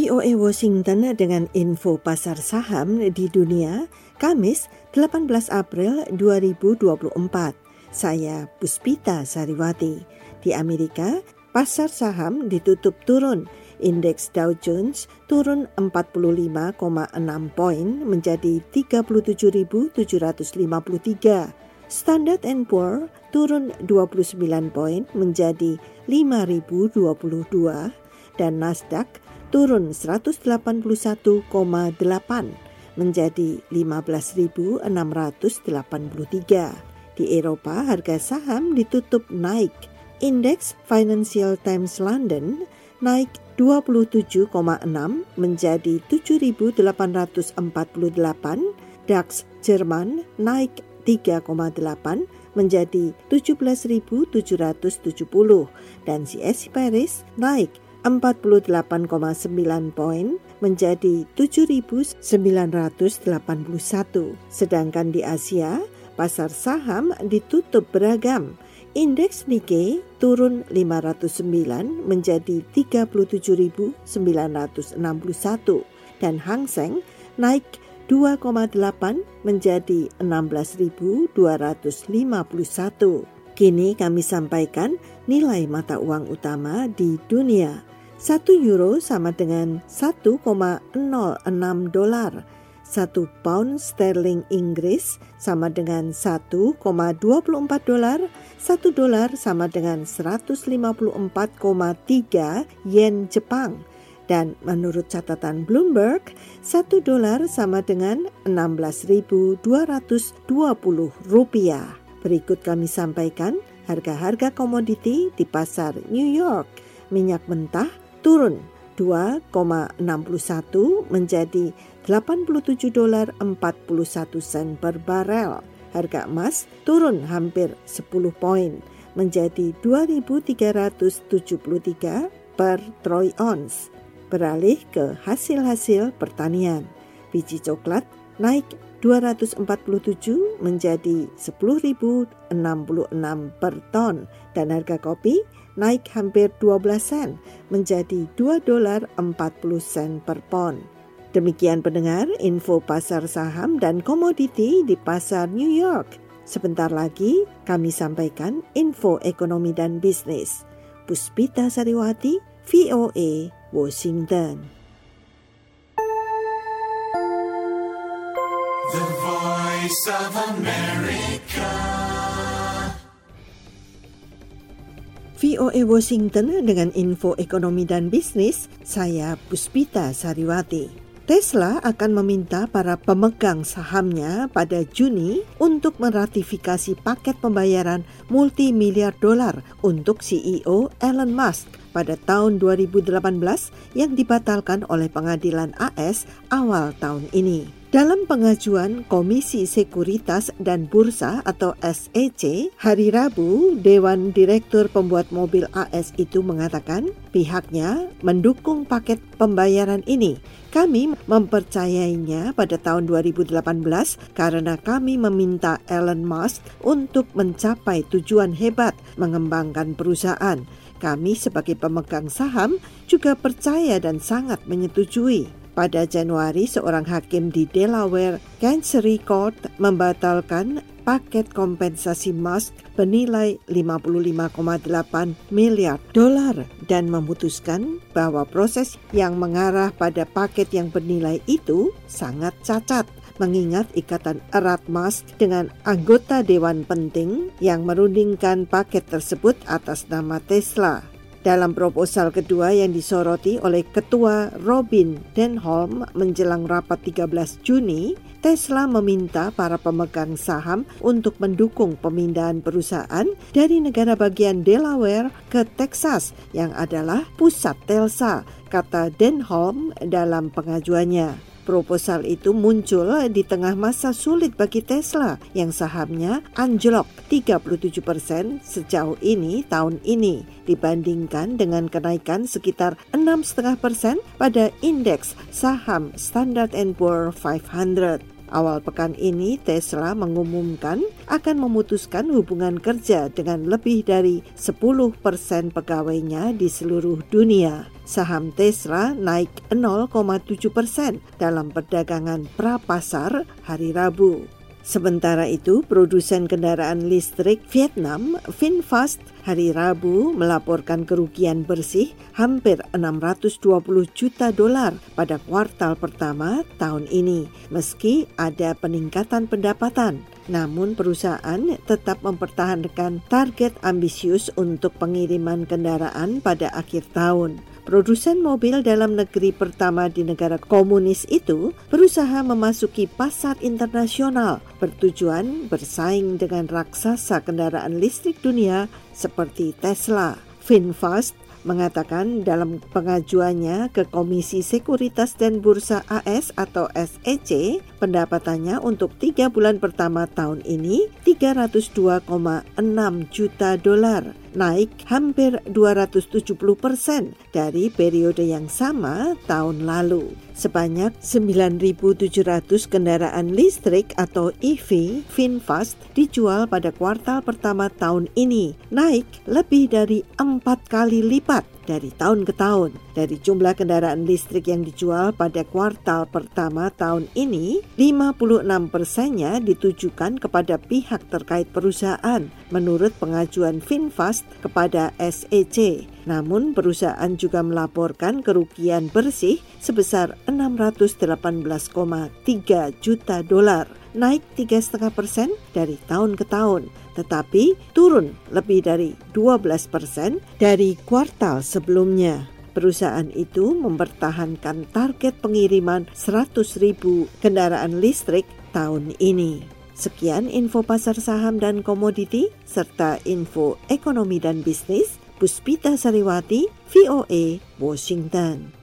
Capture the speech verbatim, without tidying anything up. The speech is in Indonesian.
V O A Washington dengan info pasar saham di dunia, Kamis delapan belas April dua ribu dua puluh empat. Saya Puspita Sariwati. Di Amerika, pasar saham ditutup turun. Indeks Dow Jones turun empat puluh lima koma enam poin menjadi tiga puluh tujuh ribu tujuh ratus lima puluh tiga. Standard and Poor turun dua puluh sembilan poin menjadi lima ribu dua puluh dua dan Nasdaq turun seratus delapan puluh satu koma delapan menjadi lima belas ribu enam ratus delapan puluh tiga. Di Eropa, harga saham ditutup naik. Indeks Financial Times London naik dua puluh tujuh koma enam menjadi tujuh ribu delapan ratus empat puluh delapan. DAX Jerman naik tiga koma delapan menjadi tujuh belas ribu tujuh ratus tujuh puluh dan C S I Paris naik empat puluh delapan koma sembilan poin menjadi tujuh ribu sembilan ratus delapan puluh satu. Sedangkan di Asia, pasar saham ditutup beragam. Indeks Nikkei turun lima ratus sembilan menjadi tiga puluh tujuh ribu sembilan ratus enam puluh satu dan Hang Seng naik dua koma delapan menjadi enam belas ribu dua ratus lima puluh satu. Kini kami sampaikan nilai mata uang utama di dunia. Satu euro sama dengan satu koma nol enam dolar. Satu pound sterling Inggris sama dengan satu koma dua empat dolar. Satu dolar sama dengan seratus lima puluh empat koma tiga yen Jepang. Dan menurut catatan Bloomberg, satu dolar sama dengan enam belas ribu dua ratus dua puluh rupiah. Berikut kami sampaikan harga-harga komoditi di pasar New York. Minyak mentah turun dua koma enam satu menjadi delapan puluh tujuh dolar empat puluh satu sen per barel. Harga emas turun hampir sepuluh poin menjadi dua ribu tiga ratus tujuh puluh tiga per troy ounce. Beralih ke hasil-hasil pertanian. Biji coklat naik dua ratus empat puluh tujuh menjadi sepuluh ribu enam puluh enam per ton dan harga kopi naik hampir dua belas sen menjadi dua dolar empat puluh sen per pon. Demikian pendengar info pasar saham dan komoditi di pasar New York. Sebentar lagi kami sampaikan info ekonomi dan bisnis. Puspita Sariwati, V O A Washington. The Voice of America. V O A Washington dengan info ekonomi dan bisnis, saya Puspita Sariwati. Tesla akan meminta para pemegang sahamnya pada Juni untuk meratifikasi paket pembayaran multimiliar dolar untuk C E O Elon Musk pada tahun dua ribu delapan belas yang dibatalkan oleh pengadilan A S awal tahun ini. Dalam pengajuan Komisi Sekuritas dan Bursa atau S E C, hari Rabu, Dewan Direktur Pembuat Mobil A S itu mengatakan pihaknya mendukung paket pembayaran ini. Kami mempercayainya pada tahun dua ribu delapan belas karena kami meminta Elon Musk untuk mencapai tujuan hebat mengembangkan perusahaan. Kami sebagai pemegang saham juga percaya dan sangat menyetujui. Pada Januari, seorang hakim di Delaware Chancery Court membatalkan paket kompensasi Musk bernilai lima puluh lima koma delapan miliar dolar dan memutuskan bahwa proses yang mengarah pada paket yang bernilai itu sangat cacat, mengingat ikatan erat Musk dengan anggota dewan penting yang merundingkan paket tersebut atas nama Tesla. Dalam proposal kedua yang disoroti oleh Ketua Robin Denholm menjelang rapat tiga belas Juni, Tesla meminta para pemegang saham untuk mendukung pemindahan perusahaan dari negara bagian Delaware ke Texas yang adalah pusat Tesla, kata Denholm dalam pengajuannya. Proposal itu muncul di tengah masa sulit bagi Tesla yang sahamnya anjlok tiga puluh tujuh persen sejauh ini tahun ini dibandingkan dengan kenaikan sekitar enam koma lima persen pada indeks saham Standard and Poor lima ratus. Awal pekan ini Tesla mengumumkan akan memutuskan hubungan kerja dengan lebih dari sepuluh persen pegawainya di seluruh dunia. Saham Tesla naik nol koma tujuh persen dalam perdagangan pra-pasar hari Rabu. Sementara itu, produsen kendaraan listrik Vietnam, VinFast, hari Rabu melaporkan kerugian bersih hampir enam ratus dua puluh juta dolar pada kuartal pertama tahun ini, meski ada peningkatan pendapatan. Namun perusahaan tetap mempertahankan target ambisius untuk pengiriman kendaraan pada akhir tahun. Produsen mobil dalam negeri pertama di negara komunis itu berusaha memasuki pasar internasional bertujuan bersaing dengan raksasa kendaraan listrik dunia seperti Tesla. VinFast mengatakan dalam pengajuannya ke Komisi Sekuritas dan Bursa A S atau S E C, pendapatannya untuk tiga bulan pertama tahun ini tiga ratus dua koma enam juta dolar, naik hampir dua ratus tujuh puluh persen dari periode yang sama tahun lalu. Sebanyak sembilan ribu tujuh ratus kendaraan listrik atau E V VinFast dijual pada kuartal pertama tahun ini, naik lebih dari empat kali lipat dari tahun ke tahun. Dari jumlah kendaraan listrik yang dijual pada kuartal pertama tahun ini, lima puluh enam persennya ditujukan kepada pihak terkait perusahaan, menurut pengajuan VinFast kepada S E C. Namun perusahaan juga melaporkan kerugian bersih sebesar enam ratus delapan belas koma tiga juta dolar, naik tiga koma lima persen dari tahun ke tahun, tetapi turun lebih dari dua belas persen dari kuartal sebelumnya. Perusahaan itu mempertahankan target pengiriman seratus ribu kendaraan listrik tahun ini. Sekian info pasar saham dan komoditi serta info ekonomi dan bisnis. Puspita Sariwati, V O A, Washington.